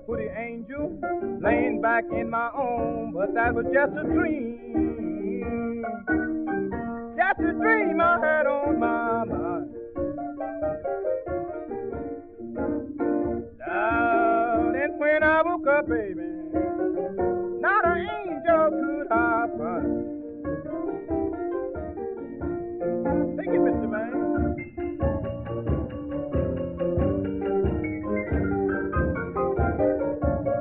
pretty angel laying back in my arms, but that was just a dream. Just a dream I had on my mind. And when I woke up, baby,